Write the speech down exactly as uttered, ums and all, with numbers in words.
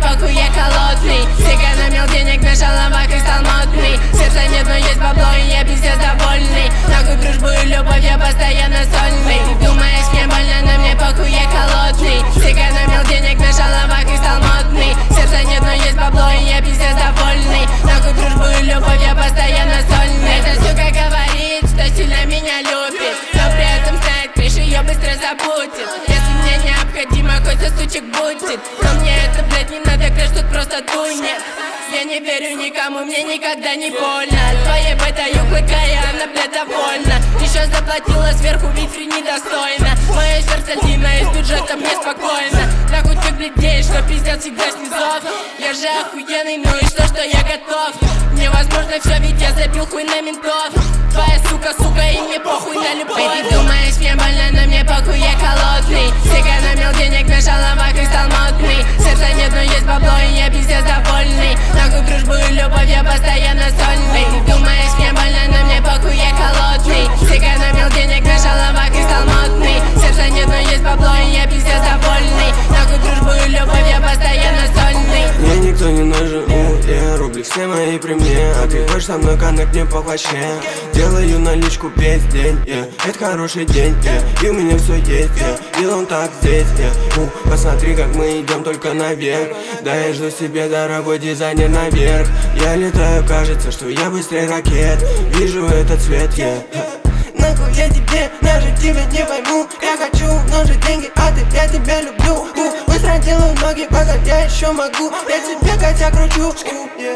похуй, я холодный. Сэкономил денег на шаломах и стал модный. Сердца нет, но есть бабло, и я пиздец довольный. Нахуй дружбу и любовь, я постоянно сольный. Ты думаешь, мне больно, но мне похуй, я холодный. Сэкономил денег на шаломах и стал модный. Сердца нет, но есть бабло, и я пиздец довольный. Нахуй дружбу и любовь, я постоянно сольный. Эта сука говорит, что сильно меня любит, но при этом знает, Криш ее быстро забудет. Если мне необходимо, хоть сосучек будет, но мне это, блядь, не надо, Криш, тут просто дунет. Я не верю никому, мне никогда не больно. Твоей бой даю клыка, и она, блядь, довольна. Еще заплатила сверху, ведь фри недостойно. Мое сердце длинное, из бюджета мне спокойно. Да хоть ты глядишь, что пиздец всегда снизов. Я же охуенный, ну и что, что я готов. Невозможно все, ведь я забил хуй на ментов. Твоя сука, сука, и мне похуй на любовь. Ты думаешь, мне больно, но мне похуй, я холодный. Сэкономил денег на шаломах и стал модный. Сердца нет, но есть бабло, и я пиздец довольный. Нахуй дружбу и любовь, я постоянно сольный. Ты думаешь, мне больно, но мне похуй, я холодный. Сэкономил денег на шаломах и стал модный. Сердца нет, но есть бабло, и я пиздец довольный. Нахуй дружбу и любовь, я постоянно сольный. Мне никто не нужен, у, я рубли все мои при мне. А ты хочешь со мной коннект, мне по вообще. Делаю наличку весь день, yeah. Это хороший день, yeah. И у меня все есть, yeah. И он так здесь, yeah. У, посмотри, как мы идем только наверх. Да я жду себе, дорогой дизайнер, наверх. Я летаю, кажется, что я быстрее ракет. Вижу этот цвет, yeah. Нахуй я тебе, даже тебя не пойму. Я хочу множить деньги, а ты, я тебя люблю. У, быстро делаю ноги, пока я еще могу. Я тебе котя кручу, yeah.